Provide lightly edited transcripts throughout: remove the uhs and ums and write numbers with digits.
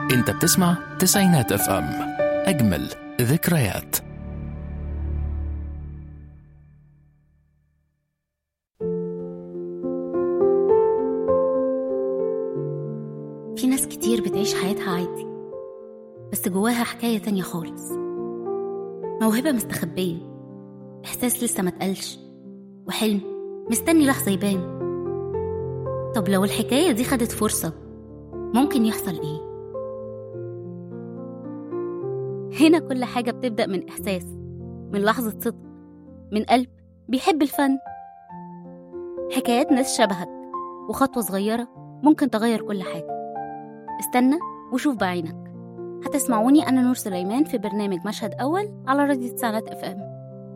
انت بتسمع تسعينات اف ام، اجمل ذكريات. في ناس كتير بتعيش حياتها عادي، بس جواها حكاية تانية خالص، موهبة مستخبية، إحساس لسه ما اتقالش، وحلم مستني لحظة يبان. طب لو الحكاية دي خدت فرصة ممكن يحصل إيه؟ هنا كل حاجة بتبدأ من إحساس، من لحظة صدق، من قلب بيحب الفن. حكايات ناس شبهك، وخطوة صغيرة ممكن تغير كل حاجة. استنى وشوف بعينك. هتسمعوني أنا نور سليمان في برنامج مشهد أول على راديو تسعينات اف ام.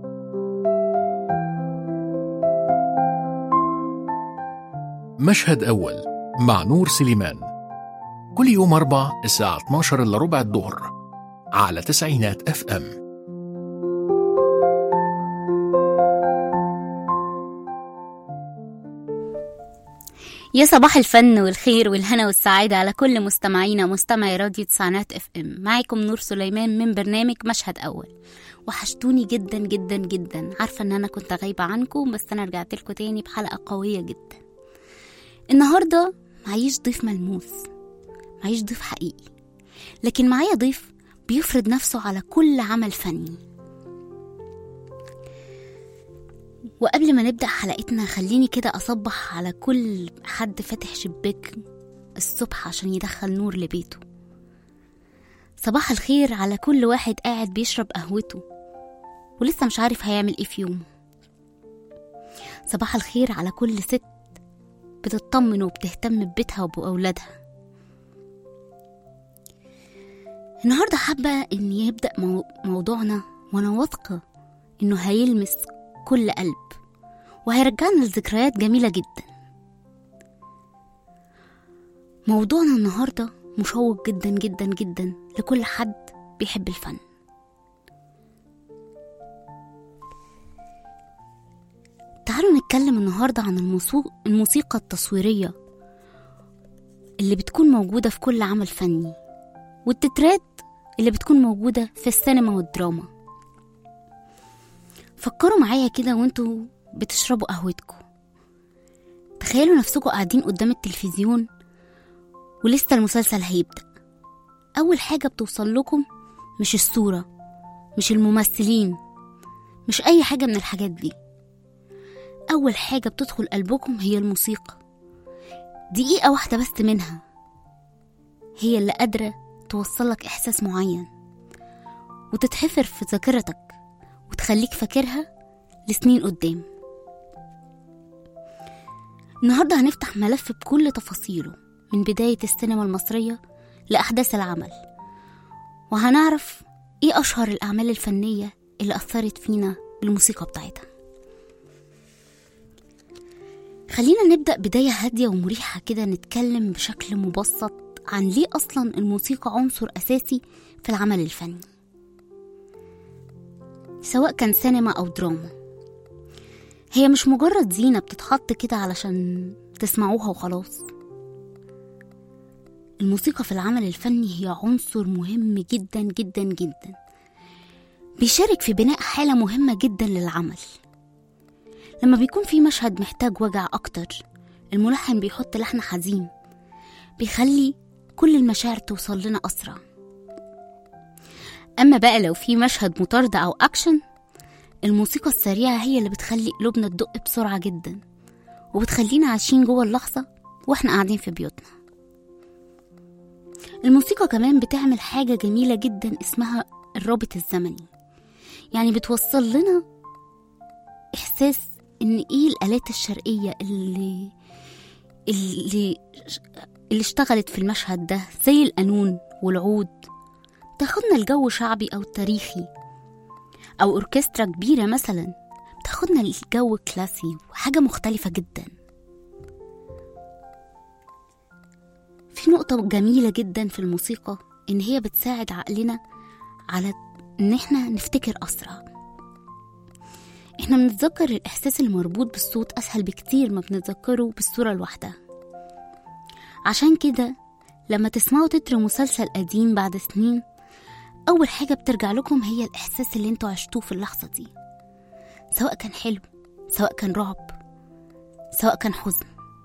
مشهد أول مع نور سليمان، كل يوم 4 الساعة 12 إلا ربع الظهر على تسعينات اف ام. يا صباح الفن والخير والهنا والسعادة على كل مستمعينا مستمعي راديو تسعينات اف ام. معاكم نور سليمان من برنامج مشهد أول. وحشتوني جدا جدا جدا، عارفة ان انا كنت غايبة عنكم، بس انا رجعت لكم تاني بحلقة قوية جدا. النهاردة معيش ضيف ملموس، معيش ضيف حقيقي، لكن معايا ضيف بيفرض نفسه على كل عمل فني. وقبل ما نبدأ حلقتنا خليني كده أصبح على كل حد فاتح شباك الصبح عشان يدخل نور لبيته. صباح الخير على كل واحد قاعد بيشرب قهوته ولسه مش عارف هيعمل ايه في يومه. صباح الخير على كل ست بتطمن وبتهتم ببيتها وبأولادها. النهاردة حابة ان يبدأ موضوعنا وانا واثقة انه هيلمس كل قلب وهيرجعنا لذكريات جميلة جدا. موضوعنا النهاردة مشوق جدا جدا جدا لكل حد بيحب الفن. تعالوا نتكلم النهاردة عن الموسيقى التصويرية اللي بتكون موجودة في كل عمل فني، والتترات اللي بتكون موجودة في السينما والدراما. فكروا معايا كده وانتوا بتشربوا قهوتكم، تخيلوا نفسكم قاعدين قدام التلفزيون ولسه المسلسل هيبدأ. أول حاجة بتوصل لكم مش الصورة، مش الممثلين، مش أي حاجة من الحاجات دي. أول حاجة بتدخل قلبكم هي الموسيقى. دقيقة واحدة بس منها هي اللي قادرة توصلك إحساس معين وتتحفر في ذاكرتك وتخليك فاكرها لسنين قدام. النهاردة هنفتح ملف بكل تفاصيله من بداية السينما المصرية لأحداث العمل، وهنعرف إيه أشهر الأعمال الفنية اللي أثرت فينا بالموسيقى بتاعتها. خلينا نبدأ بداية هادية ومريحة كده، نتكلم بشكل مبسط عن ليه أصلا الموسيقى عنصر أساسي في العمل الفني، سواء كان سينما أو دراما. هي مش مجرد زينة بتتحط كده علشان تسمعوها وخلاص. الموسيقى في العمل الفني هي عنصر مهم جدا جدا جدا، بيشارك في بناء حالة مهمة جدا للعمل. لما بيكون في مشهد محتاج وجع أكتر، الملحن بيحط لحن حزين بيخلي كل المشاعر توصل لنا أسرع. أما بقى لو في مشهد مطاردة أو أكشن، الموسيقى السريعة هي اللي بتخلي قلوبنا تدق بسرعة جدا وبتخلينا عايشين جوه اللحظة وإحنا قاعدين في بيوتنا. الموسيقى كمان بتعمل حاجة جميلة جدا اسمها الرابط الزمني، يعني بتوصل لنا إحساس إن إيه الآلات الشرقية اللي اشتغلت في المشهد ده، زي القانون والعود، تاخدنا الجو شعبي أو تاريخي، أو أوركسترا كبيرة مثلا تاخدنا الجو كلاسي وحاجة مختلفة جدا. في نقطة جميلة جدا في الموسيقى، إن هي بتساعد عقلنا على إن إحنا نفتكر أسرع. إحنا بنتذكر الإحساس المربوط بالصوت أسهل بكتير ما بنتذكره بالصورة لوحدها. عشان كده لما تسمعوا تتر مسلسل قديم بعد سنين، أول حاجة بترجع لكم هي الإحساس اللي انتوا عشتوه في اللحظة دي، سواء كان حلو، سواء كان رعب، سواء كان حزن.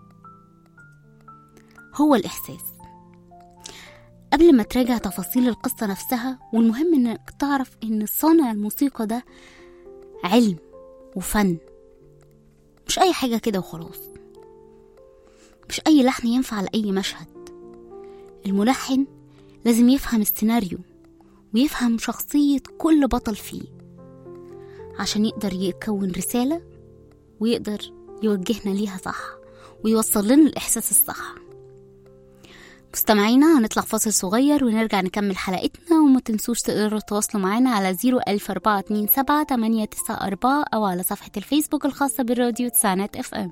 هو الإحساس قبل ما تراجع تفاصيل القصة نفسها. والمهم انك تعرف ان صانع الموسيقى ده علم وفن، مش اي حاجة كده وخلاص، مش اي لحن ينفع لأي مشهد. الملحن لازم يفهم السيناريو ويفهم شخصية كل بطل فيه عشان يقدر يكون رسالة ويقدر يوجهنا ليها صح ويوصل لنا الإحساس الصح. مستمعينا هنطلع فاصل صغير ونرجع نكمل حلقتنا، وما تنسوش تقدروا تتواصلوا معنا على 01427 أو على صفحة الفيسبوك الخاصة بالراديو تسعينات FM.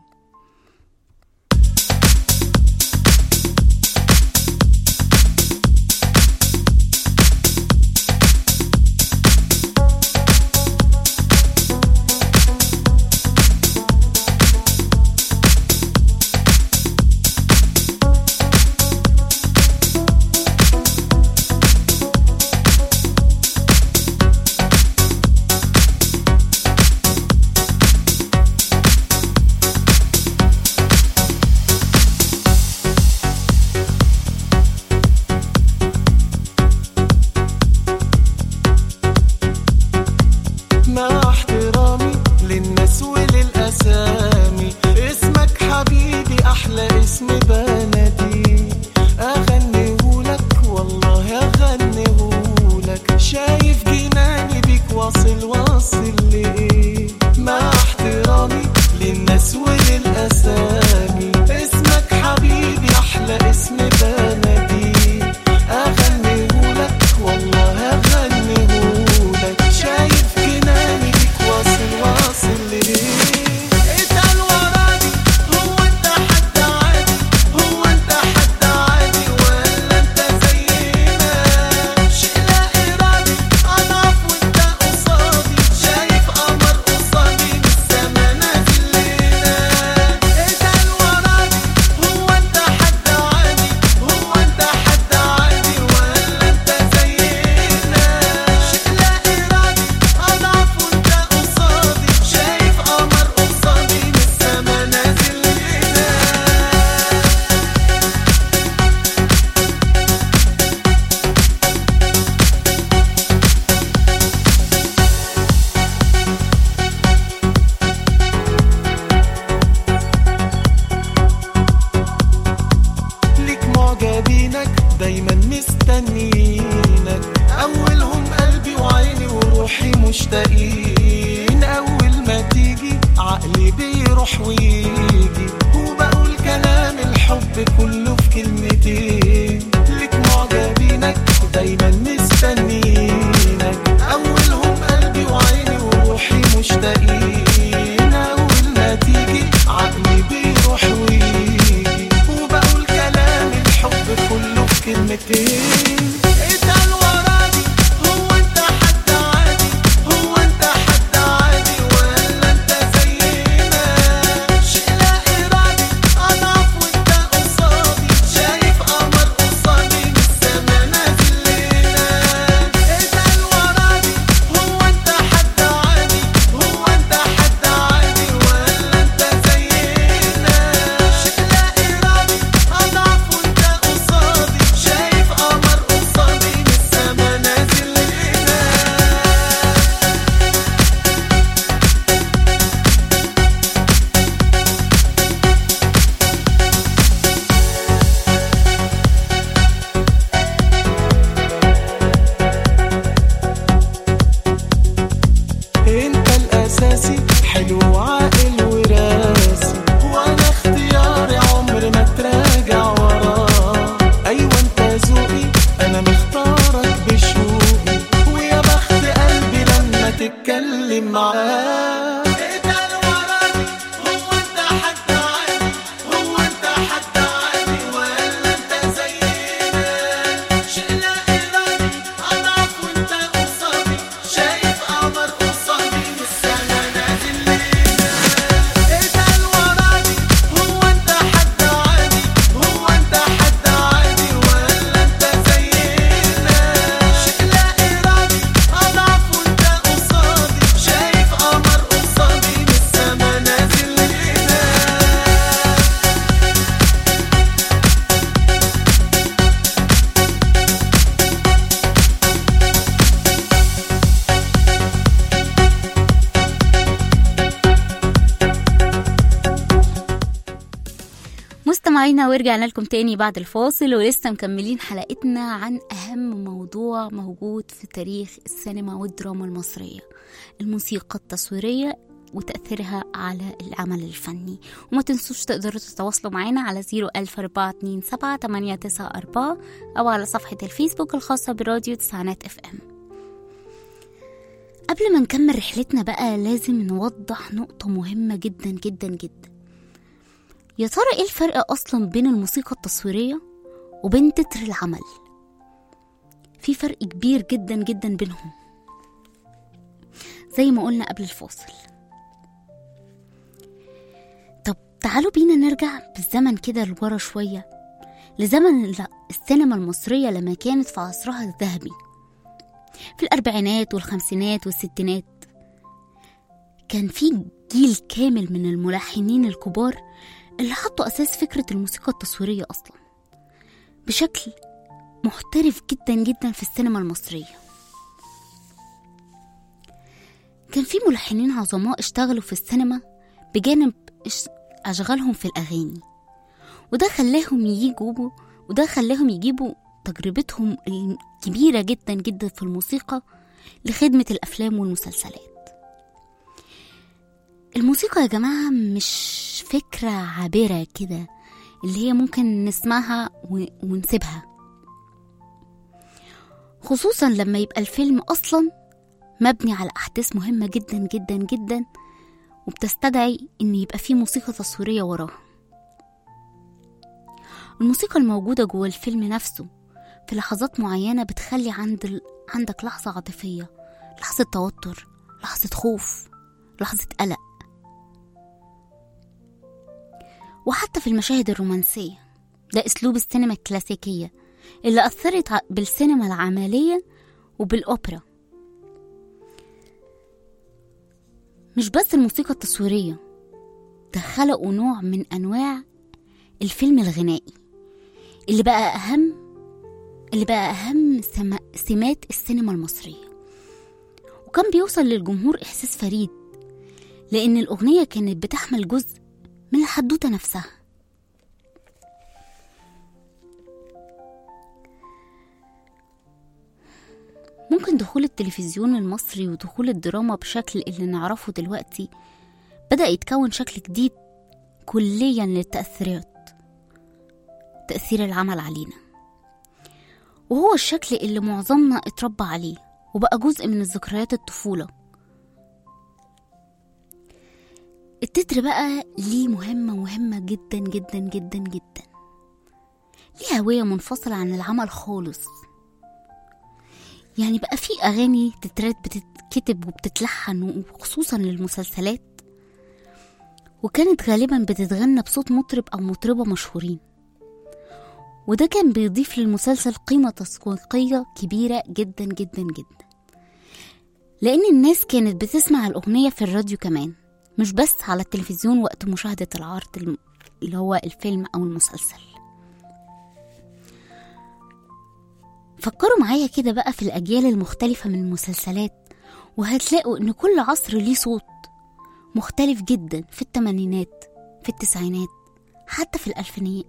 مستمعينا ورجعنا لكم تاني بعد الفاصل، ولسه مكملين حلقتنا عن أهم موضوع موجود في تاريخ السينما والدراما المصرية، الموسيقى التصويرية وتأثيرها على العمل الفني. وما تنسوش تقدروا تتواصلوا معنا على 00427 أو على صفحة الفيسبوك الخاصة براديو تسعينات FM. قبل ما نكمل رحلتنا بقى لازم نوضح نقطة مهمة جدا جدا جدا. يا ترى ايه الفرق اصلا بين الموسيقى التصويرية وبين تتر العمل؟ في فرق كبير جدا جدا بينهم زي ما قلنا قبل الفاصل. طب تعالوا بينا نرجع بالزمن كده لورا شوية، لزمن السينما المصرية لما كانت في عصرها الذهبي في الأربعينات والخمسينات والستينات. كان في جيل كامل من الملحنين الكبار اللي حطوا أساس فكرة الموسيقى التصويرية أصلا بشكل محترف جدا جدا في السينما المصرية. كان في ملحنين عظماء اشتغلوا في السينما بجانب أشغالهم في الأغاني، وده خلاهم يجيبوا تجربتهم الكبيرة جدا جدا في الموسيقى لخدمة الأفلام والمسلسلات. الموسيقى يا جماعة مش فكرة عابرة كده اللي هي ممكن نسمعها ونسيبها، خصوصا لما يبقى الفيلم أصلا مبني على أحداث مهمة جدا جدا جدا وبتستدعي إن يبقى فيه موسيقى تصويرية وراها. الموسيقى الموجودة جوه الفيلم نفسه في لحظات معينة بتخلي عندك لحظة عاطفية، لحظة توتر، لحظة خوف، لحظة قلق. وحتى في المشاهد الرومانسية، ده أسلوب السينما الكلاسيكية اللي أثرت بالسينما العملية وبالأوبرا. مش بس الموسيقى التصويرية، ده خلقوا نوع من أنواع الفيلم الغنائي اللي بقى أهم سمات السينما المصرية، وكان بيوصل للجمهور إحساس فريد لأن الأغنية كانت بتحمل جزء من الحدوتة نفسها. ممكن دخول التلفزيون المصري ودخول الدراما بشكل اللي نعرفه دلوقتي بدأ يتكون شكل جديد كليا للتأثيرات، تأثير العمل علينا، وهو الشكل اللي معظمنا اتربى عليه وبقى جزء من الذكريات الطفولة. التتر بقى ليه مهمة جدا جدا جدا جدا، ليه هوية منفصلة عن العمل خالص. يعني بقى في أغاني تترات بتتكتب وبتتلحن وخصوصا للمسلسلات، وكانت غالبا بتتغنى بصوت مطرب أو مطربة مشهورين، وده كان بيضيف للمسلسل قيمة تسويقية كبيرة جدا جدا جدا، لأن الناس كانت بتسمع الأغنية في الراديو كمان، مش بس على التلفزيون وقت مشاهدة العرض اللي هو الفيلم أو المسلسل. فكروا معايا كده بقى في الأجيال المختلفة من المسلسلات، وهتلاقوا إن كل عصر ليه صوت مختلف جدا، في الثمانينات، في التسعينات، حتى في الألفينيات.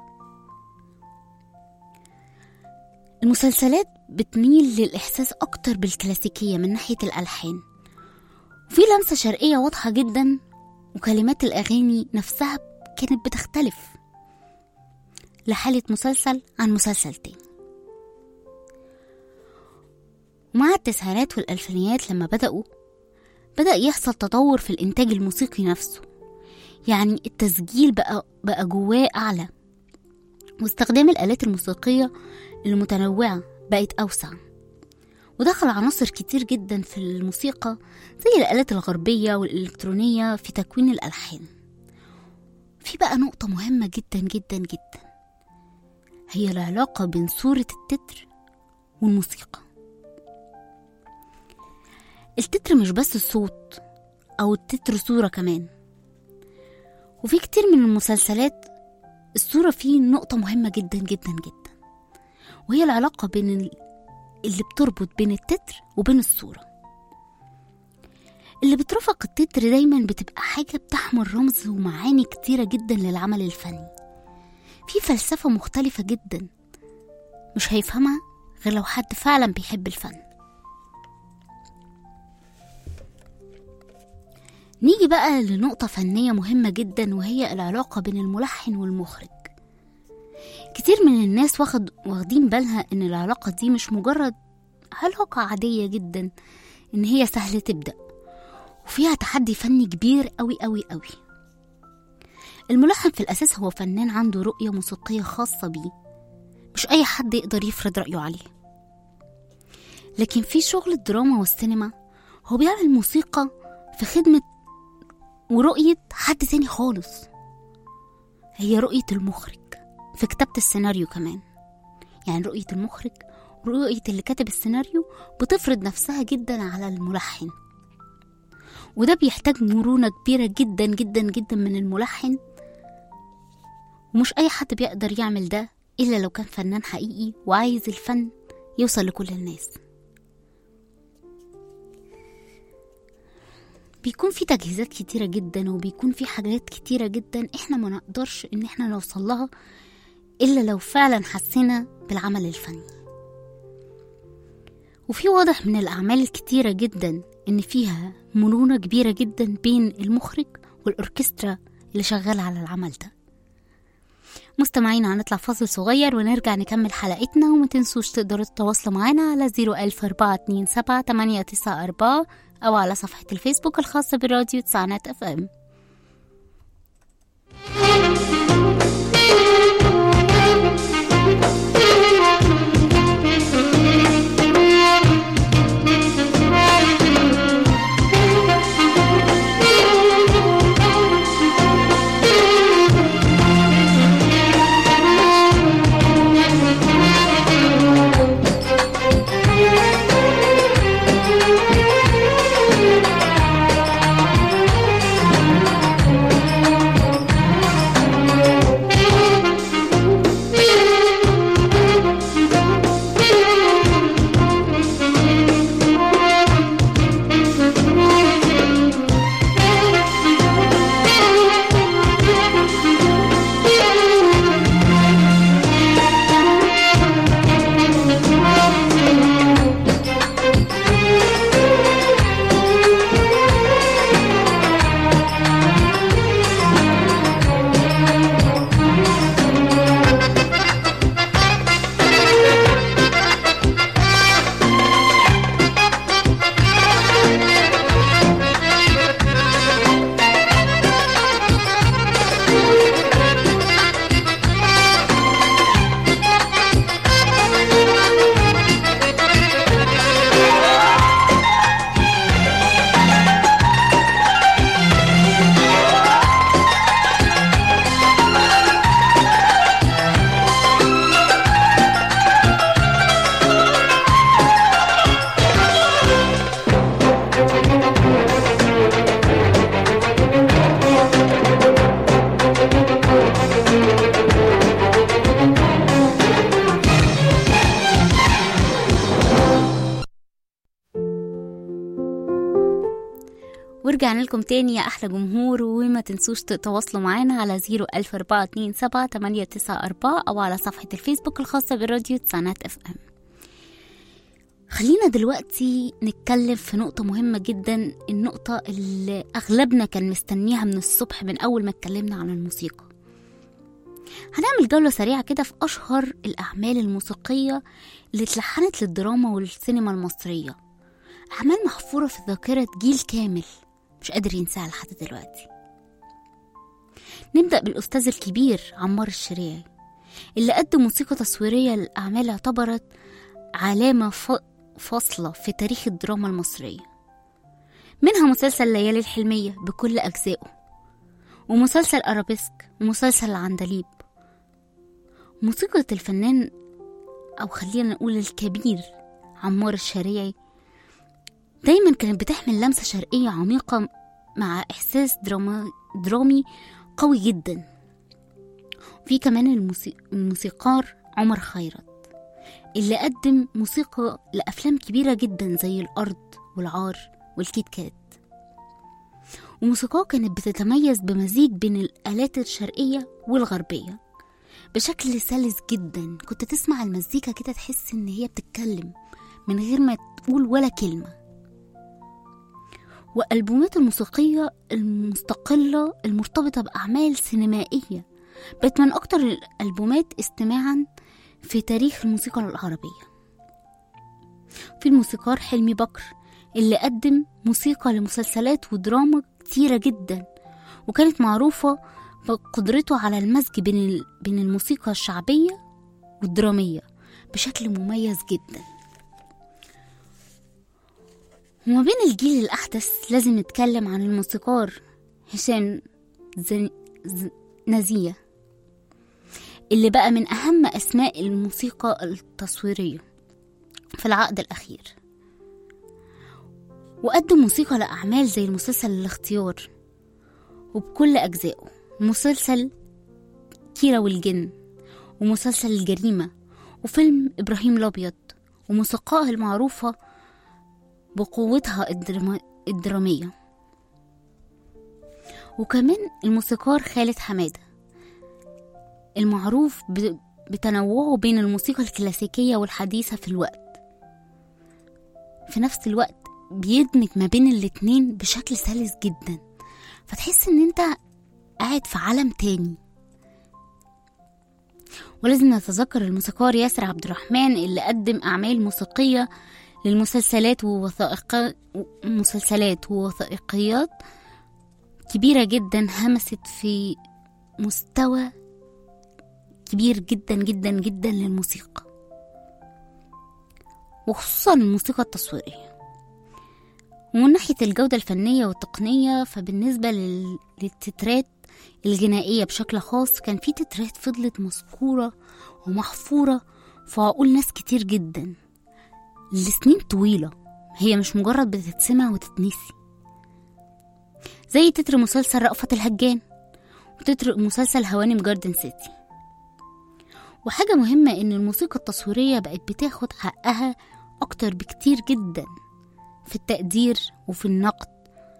المسلسلات بتميل للإحساس أكتر بالكلاسيكية من ناحية الألحان، وفي لمسة شرقية واضحة جدا، وكلمات الأغاني نفسها كانت بتختلف لحالة مسلسل عن مسلسل تاني. ومع التسعينات والألفينيات لما بدأ يحصل تطور في الإنتاج الموسيقي نفسه، يعني التسجيل بقى جواه أعلى، واستخدام الآلات الموسيقية المتنوعة بقت أوسع، ودخل عناصر كتير جدا في الموسيقى زي الآلات الغربية والإلكترونية في تكوين الألحان. في بقى نقطة مهمة جدا جدا جدا، هي العلاقة بين صورة التتر والموسيقى. التتر مش بس الصوت أو التتر صورة كمان، وفي كتير من المسلسلات الصورة فيه نقطة مهمة جدا جدا جدا، وهي العلاقة بين اللي بتربط بين التتر وبين الصورة. اللي بترافق التتر دايما بتبقى حاجة بتحمل رمز ومعاني كتيرة جدا للعمل الفني، في فلسفة مختلفة جدا مش هيفهمها غير لو حد فعلا بيحب الفن. نيجي بقى لنقطة فنية مهمة جدا، وهي العلاقة بين الملحن والمخرج. كتير من الناس واخدين بالها ان العلاقة دي مش مجرد علاقة عادية جدا، ان هي سهلة تبدأ وفيها تحدي فني كبير قوي قوي قوي. الملحن في الأساس هو فنان عنده رؤية موسيقية خاصة بيه، مش أي حد يقدر يفرض رأيه عليه. لكن في شغل الدراما والسينما هو بيعمل موسيقى في خدمة ورؤية حد تاني خالص، هي رؤية المخرج في كتابة السيناريو كمان. يعني رؤية المخرج ورؤية اللي كاتب السيناريو بتفرض نفسها جدا على الملحن، وده بيحتاج مرونة كبيرة جدا جدا جدا من الملحن، ومش أي حد بيقدر يعمل ده إلا لو كان فنان حقيقي وعايز الفن يوصل لكل الناس. بيكون في تجهيزات كتيرة جدا، وبيكون في حاجات كتيرة جدا احنا ما نقدرش ان احنا نوصل لها إلا لو فعلا حسينا بالعمل الفني. وفي واضح من الأعمال الكتيرة جدا ان فيها مرونة كبيرة جدا بين المخرج والأوركسترا اللي شغال على العمل ده. مستمعينا هنطلع فاصل صغير ونرجع نكمل حلقتنا، وما تنسوش تقدروا تتواصلوا معنا على 01427 أو على صفحة الفيسبوك الخاصة براديو تسعينات FM. ورجعنا لكم تاني يا أحلى جمهور، وما تنسوش تتواصلوا معانا على 01427 أو على صفحة الفيسبوك الخاصة بالراديو تسعينات FM. خلينا دلوقتي نتكلم في نقطة مهمة جدا، النقطة اللي أغلبنا كان مستنيها من الصبح من أول ما اتكلمنا عن الموسيقى. هنعمل جولة سريعة كده في أشهر الأعمال الموسيقية اللي اتلحنت للدراما والسينما المصرية، أعمال محفورة في ذاكرة جيل كامل مش قادر ينساها لحد دلوقتي. نبدأ بالأستاذ الكبير عمار الشريعي اللي قدم موسيقى تصويرية للأعمال اعتبرت علامة فاصلة في تاريخ الدراما المصرية، منها مسلسل ليالي الحلمية بكل أجزائه، ومسلسل أرابيسك، ومسلسل العندليب. موسيقى الفنان أو خلينا نقول الكبير عمار الشريعي دايما كانت بتحمل لمسة شرقية عميقة مع إحساس درامي قوي جدا. في كمان الموسيقار عمر خيرت اللي قدم موسيقى لأفلام كبيرة جدا زي الأرض والعار والكيت كات، وموسيقاه كانت بتتميز بمزيج بين الآلات الشرقية والغربية، بشكل سلس جدا. كنت تسمع المزيكا كده تحس ان هي بتتكلم من غير ما تقول ولا كلمة. وألبومات الموسيقية المستقلة المرتبطة بأعمال سينمائية بقت من أكتر الألبومات استماعا في تاريخ الموسيقى العربية. في الموسيقار حلمي بكر اللي قدم موسيقى لمسلسلات ودراما كتيرة جدا، وكانت معروفة بقدرته على المزج بين الموسيقى الشعبية والدرامية بشكل مميز جدا. وما بين الجيل الأحدث لازم نتكلم عن الموسيقار هشام نزيه اللي بقى من أهم أسماء الموسيقى التصويرية في العقد الأخير، وقدم موسيقى لأعمال زي المسلسل الاختيار وبكل أجزائه، مسلسل كيرة والجن، ومسلسل الجريمة، وفيلم إبراهيم الأبيض، وموسيقاه المعروفة بقوتها الدرامية. وكمان الموسيقار خالد حمادة المعروف بتنوعه بين الموسيقى الكلاسيكية والحديثة في نفس الوقت بيدمج ما بين الاتنين بشكل سلس جدا، فتحس ان انت قاعد في عالم تاني. ولازم نتذكر الموسيقار ياسر عبد الرحمن اللي قدم أعمال موسيقية للمسلسلات ووثائقيات كبيرة جدا، همست في مستوى كبير جدا جدا جدا للموسيقى، وخصوصا الموسيقى التصويرية. ومن ناحية الجودة الفنية والتقنية، فبالنسبة للتترات الغنائية بشكل خاص كان في تترات فضلت مذكورة ومحفورة في عقول ناس كتير جدا لسنين طويلة، هي مش مجرد بتتسمع وتتنسي، زي تتر مسلسل رأفت الهجان وتتر مسلسل هوانم جاردن سيتي. وحاجة مهمة ان الموسيقى التصويرية بقت بتاخد حقها اكتر بكتير جدا في التقدير وفي النقد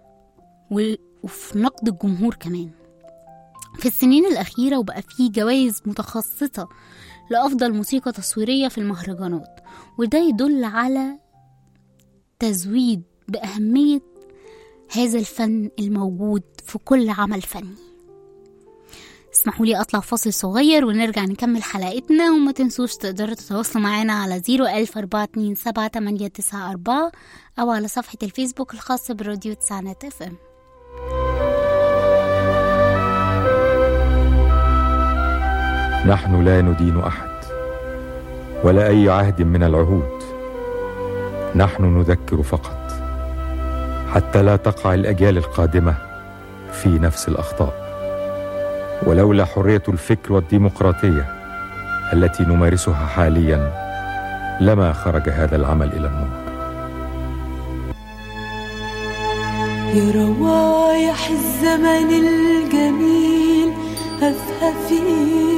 وفي نقد الجمهور كمان في السنين الأخيرة، وبقى فيه جوائز متخصصة لأفضل موسيقى تصويرية في المهرجانات، وده يدل على تزويد بأهمية هذا الفن الموجود في كل عمل فني. اسمحوا لي أطلع فاصل صغير ونرجع نكمل حلقتنا، وما تنسوش تقدروا تتواصلوا معنا على 014278994 أو على صفحة الفيسبوك الخاصة براديو تسعينات FM. نحن لا ندين أحد ولا أي عهد من العهود، نحن نذكر فقط حتى لا تقع الأجيال القادمة في نفس الأخطاء. ولولا حرية الفكر والديمقراطية التي نمارسها حاليا لما خرج هذا العمل إلى النور. يا روايح الزمن الجميل هفهفي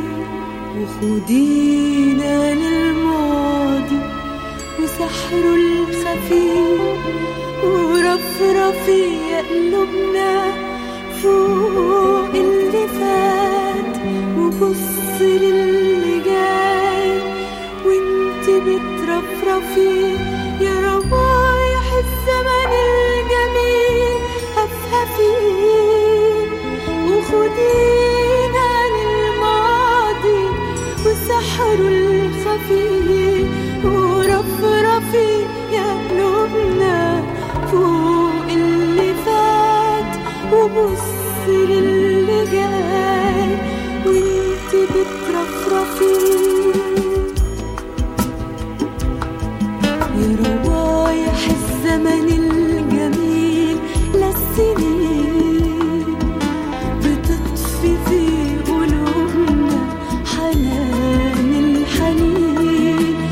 وخدينا للماضي وسحره الخفي ورفرفي يا قلوبنا فوق اللي فات وبص للي جاي وانت بترفرفي. يا روايح الزمن الجميل هفهفي وخدينا للماضي وسحره الخفي ورفرفي يا قلوبنا فوق اللي فات وبص للي جاي وانت بترفرفي. يا روايح الزمن الجميل للسنين بتطفي في قلوبنا حنان الحنين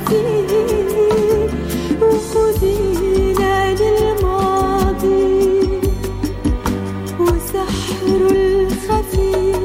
فيه وخدينا للماضي وسحره الخفي.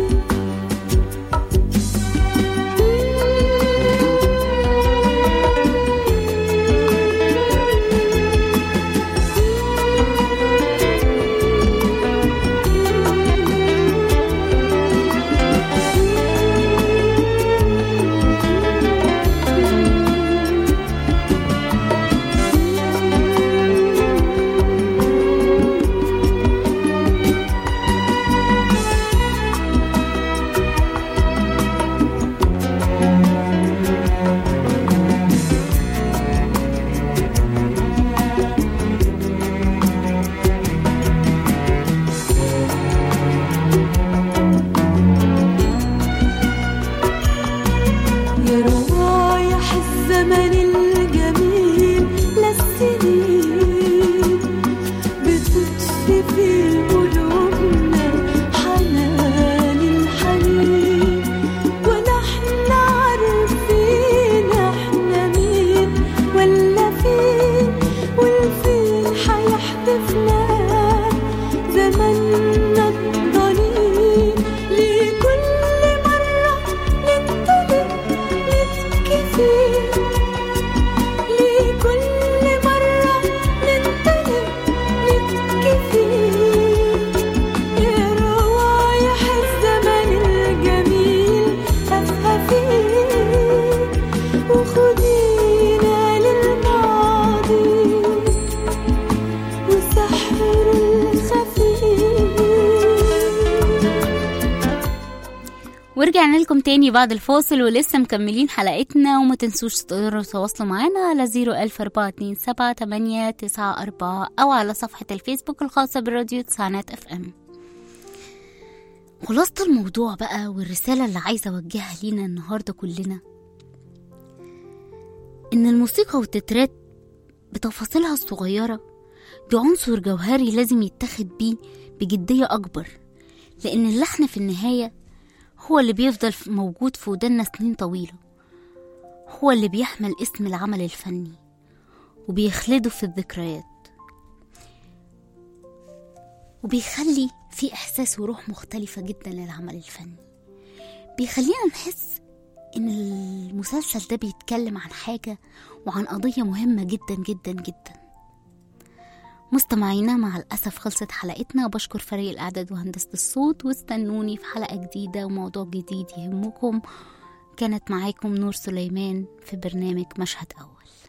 ورجعنا لكم تاني بعد الفاصل ولسه مكملين حلقتنا، وما تنسوش تقدروا تتواصلوا معنا على 014278994 أو على صفحة الفيسبوك الخاصة بالراديو تسعينات FM. خلاصة الموضوع بقى والرسالة اللي عايزة أوجهها لينا النهاردة كلنا، إن الموسيقى والتترات بتفاصيلها الصغيرة دي عنصر جوهري لازم يتخذ بيه بجدية أكبر، لأن اللحن في النهاية هو اللي بيفضل موجود في ودنا سنين طويلة، هو اللي بيحمل اسم العمل الفني وبيخلده في الذكريات، وبيخلي في إحساس وروح مختلفة جدا للعمل الفني، بيخلينا نحس إن المسلسل ده بيتكلم عن حاجة وعن قضية مهمة جدا جدا جدا. مستمعينا مع الأسف خلصت حلقتنا، وبشكر فريق الإعداد وهندسة الصوت، واستنوني في حلقة جديدة وموضوع جديد يهمكم. كانت معاكم نور سليمان في برنامج مشهد أول.